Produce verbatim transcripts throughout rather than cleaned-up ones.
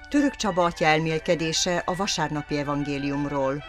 Török Csaba atya elmélkedése a vasárnapi evangéliumról.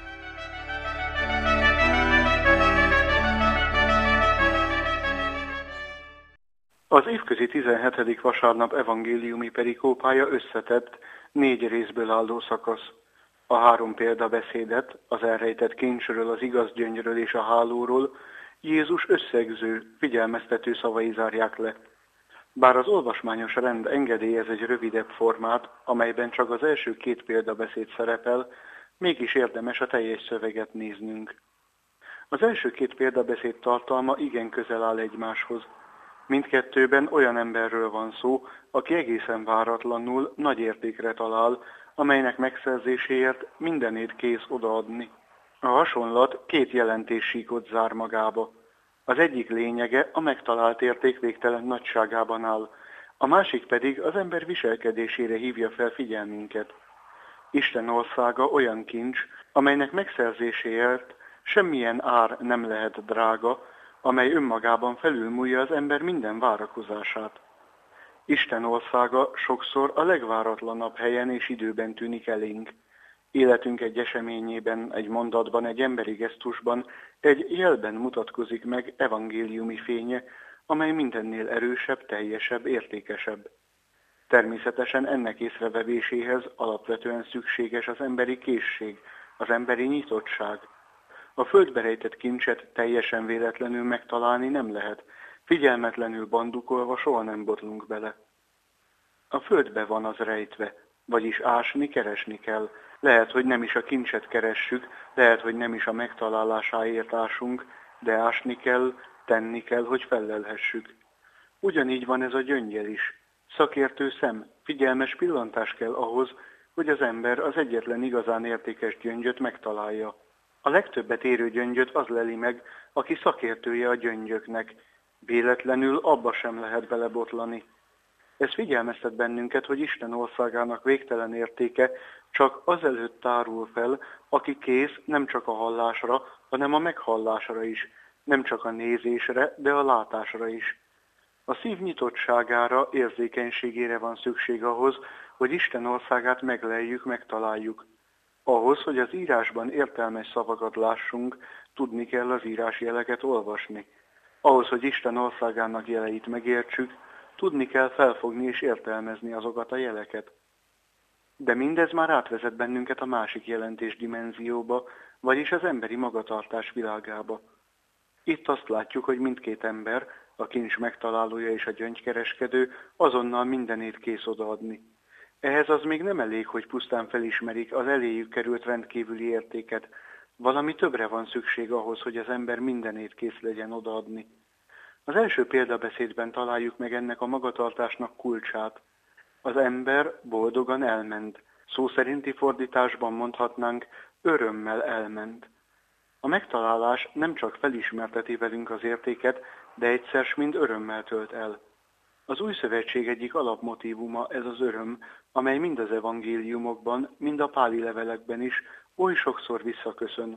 Az évközi tizenhetedik vasárnap evangéliumi perikópája összetett, négy részből álló szakasz. A három példabeszédet, az elrejtett kincsről, az igaz gyöngyről és a hálóról Jézus összegző, figyelmeztető szavai zárják le. Bár az olvasmányos rend engedélyez egy rövidebb formát, amelyben csak az első két példabeszéd szerepel, mégis érdemes a teljes szöveget néznünk. Az első két példabeszéd tartalma igen közel áll egymáshoz. Mindkettőben olyan emberről van szó, aki egészen váratlanul nagy értékre talál, amelynek megszerzéséért mindenét kész odaadni. A hasonlat két jelentéssíkot zár magába. Az egyik lényege a megtalált érték végtelen nagyságában áll, a másik pedig az ember viselkedésére hívja fel figyelmünket. Isten országa olyan kincs, amelynek megszerzéséért semmilyen ár nem lehet drága, amely önmagában felülmúlja az ember minden várakozását. Isten országa sokszor a legváratlanabb helyen és időben tűnik elénk. Életünk egy eseményében, egy mondatban, egy emberi gesztusban, egy jelben mutatkozik meg evangéliumi fénye, amely mindennél erősebb, teljesebb, értékesebb. Természetesen ennek észrevevéséhez alapvetően szükséges az emberi készség, az emberi nyitottság. A földbe rejtett kincset teljesen véletlenül megtalálni nem lehet, figyelmetlenül bandukolva soha nem botlunk bele. A földbe van az rejtve, vagyis ásni, keresni kell. Lehet, hogy nem is a kincset keressük, lehet, hogy nem is a megtalálásáért ásunk, de ásni kell, tenni kell, hogy fellelhessük. Ugyanígy van ez a gyöngyel is. Szakértő szem, figyelmes pillantás kell ahhoz, hogy az ember az egyetlen igazán értékes gyöngyöt megtalálja. A legtöbbet érő gyöngyöt az leli meg, aki szakértője a gyöngyöknek. Véletlenül abba sem lehet belebotlani. Ez figyelmeztet bennünket, hogy Isten országának végtelen értéke csak azelőtt tárul fel, aki kész nem csak a hallásra, hanem a meghallásra is, nem csak a nézésre, de a látásra is. A szív nyitottságára, érzékenységére van szükség ahhoz, hogy Isten országát megleljük, megtaláljuk. Ahhoz, hogy az írásban értelmes szavakat lássunk, tudni kell az írásjeleket olvasni. Ahhoz, hogy Isten országának jeleit megértsük, tudni kell felfogni és értelmezni azokat a jeleket. De mindez már átvezet bennünket a másik jelentés dimenzióba, vagyis az emberi magatartás világába. Itt azt látjuk, hogy mindkét ember, a kincs megtalálója és a gyöngykereskedő azonnal mindenét kész odaadni. Ehhez az még nem elég, hogy pusztán felismerik az eléjük került rendkívüli értéket. Valami többre van szükség ahhoz, hogy az ember mindenét kész legyen odaadni. Az első példabeszédben találjuk meg ennek a magatartásnak kulcsát. Az ember boldogan elment. Szó szerinti fordításban mondhatnánk, örömmel elment. A megtalálás nem csak felismerteti velünk az értéket, de egyszer s mind örömmel tölt el. Az Új Szövetség egyik alapmotívuma ez az öröm, amely mind az evangéliumokban, mind a páli levelekben is oly sokszor visszaköszön.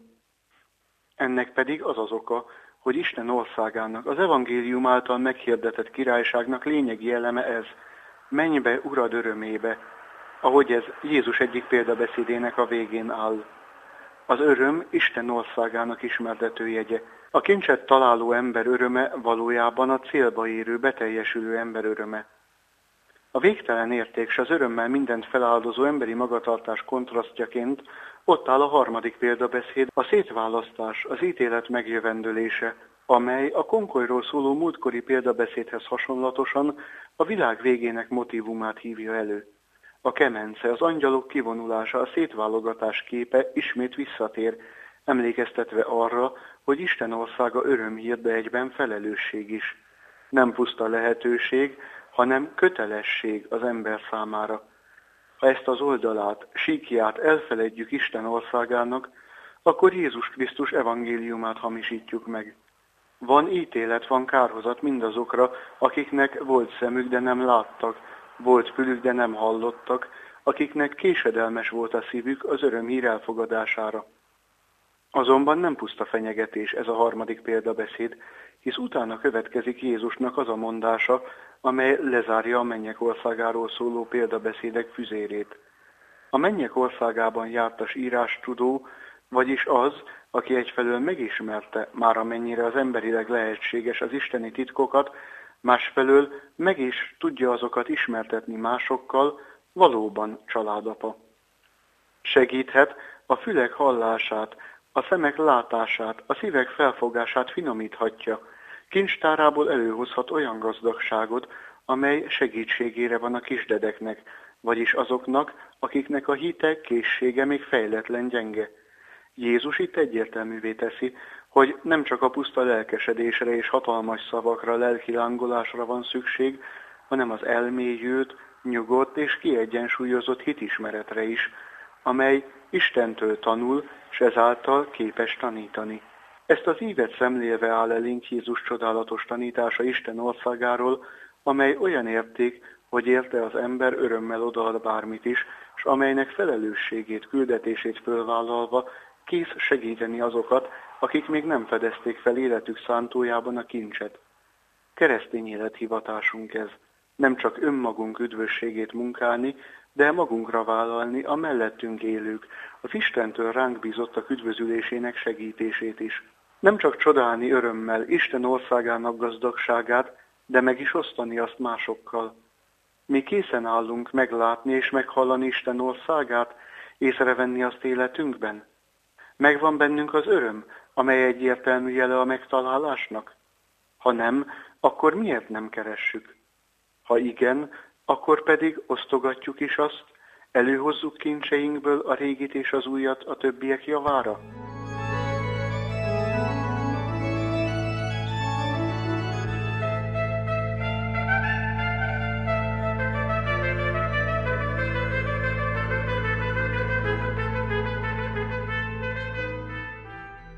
Ennek pedig az az oka, hogy Isten országának, az evangélium által meghirdetett királyságnak lényegi eleme ez, menj be Urad örömébe, ahogy ez Jézus egyik példabeszédének a végén áll. Az öröm Isten országának ismertető jegye. A kincset találó ember öröme valójában a célba érő, beteljesülő ember öröme. A végtelen érték s az örömmel mindent feláldozó emberi magatartás kontrasztjaként ott áll a harmadik példabeszéd, a szétválasztás, az ítélet megjövendölése, amely a konkolyról szóló múltkori példabeszédhez hasonlatosan a világ végének motívumát hívja elő. A kemence, az angyalok kivonulása, a szétválogatás képe ismét visszatér, emlékeztetve arra, hogy Isten országa örömhír, de egyben felelősség is. Nem puszta lehetőség, hanem kötelesség az ember számára. Ha ezt az oldalát, síkját elfeledjük Isten országának, akkor Jézus Krisztus evangéliumát hamisítjuk meg. Van ítélet, van kárhozat mindazokra, akiknek volt szemük, de nem láttak, volt fülük, de nem hallottak, akiknek késedelmes volt a szívük az örömhír elfogadására. Azonban nem puszta fenyegetés ez a harmadik példabeszéd, hisz utána következik Jézusnak az a mondása, amely lezárja a mennyek országáról szóló példabeszédek füzérét. A mennyek országában jártas írástudó, vagyis az, aki egyfelől megismerte már amennyire az emberileg lehetséges az isteni titkokat, másfelől meg is tudja azokat ismertetni másokkal, valóban családapa. Segíthet a fülek hallását, a szemek látását, a szívek felfogását finomíthatja, kincstárából előhozhat olyan gazdagságot, amely segítségére van a kisdedeknek, vagyis azoknak, akiknek a hite, készsége még fejletlen gyenge. Jézus itt egyértelművé teszi, hogy nem csak a puszta lelkesedésre és hatalmas szavakra, lelki lángolásra van szükség, hanem az elmélyült, nyugodt és kiegyensúlyozott hitismeretre is, amely Istentől tanul, s ezáltal képes tanítani. Ezt az ívet szemlélve áll elénk Jézus csodálatos tanítása Isten országáról, amely olyan érték, hogy érte az ember örömmel odaad bármit is, s amelynek felelősségét, küldetését fölvállalva kész segíteni azokat, akik még nem fedezték fel életük szántójában a kincset. Keresztény élethivatásunk ez. Nem csak önmagunk üdvösségét munkálni, de magunkra vállalni a mellettünk élők, az Istentől ránk bízottak üdvözülésének segítését is. Nem csak csodálni örömmel Isten országának gazdagságát, de meg is osztani azt másokkal. Mi készen állunk meglátni és meghallani Isten országát, észrevenni azt életünkben. Megvan bennünk az öröm, amely egyértelmű jele a megtalálásnak? Ha nem, akkor miért nem keressük? Ha igen, akkor pedig osztogatjuk is azt, előhozzuk kincseinkből a régit és az újat a többiek javára?